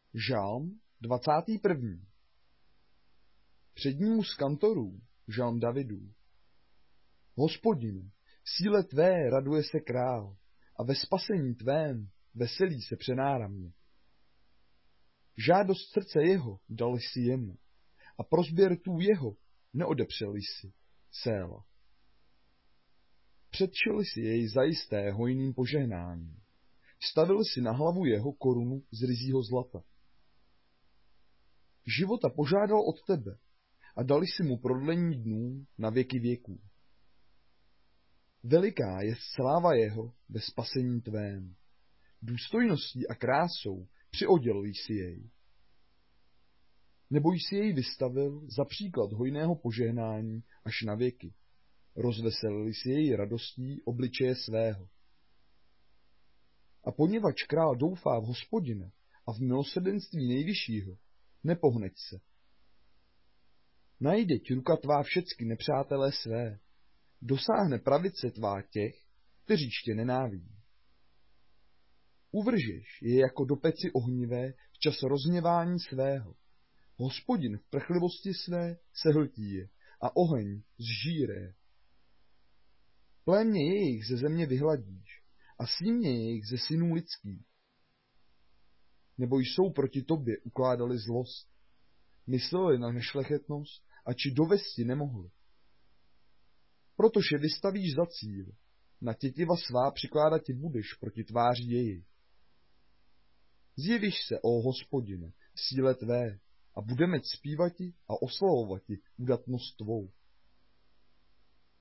Žalm 21. Přednímu z kantorů, žalm Davidů. Hospodine, v síle tvé raduje se král, a ve spasení tvém veselí se přenáramně. Žádost srdce jeho dal jsi jemu, a prosběr tů jeho neodepřel jsi, Séla. Předšel jsi jej zajisté hojným požehnáním. Stavil si na hlavu jeho korunu z ryzího zlata. Života požádal od tebe a dali si mu prodlení dnů na věky věků. Veliká je sláva jeho ve spasení tvém. Důstojností a krásou přioděl jsi jej. Nebo jsi jej vystavil za příklad hojného požehnání až na věky. Rozveselili si jej radostí obličeje svého. A poněvadž král doufá v Hospodina a v milosrdenství nejvyššího, nepohneď se. Najdeť ruka tvá všecky nepřátelé své, dosáhne pravice tvá těch, kteří tě nenávidí. Uvržeš je jako do peci ohnivé v čas rozhněvání svého. Hospodin v prchlivosti své se hltí je a oheň zžíré. Plémě jejich ze země vyhladíš a símě jejich ze synů lidských. Nebo jsou proti tobě ukládali zlost, mysleli na nešlechetnost a či dovesti nemohli. Protože vystavíš za cíl, na tětiva svá přikládat ti budeš proti tváři její. Zjevíš se, ó Hospodine, v síle tvé, a budeme zpívati a oslavovati udatnost tvou.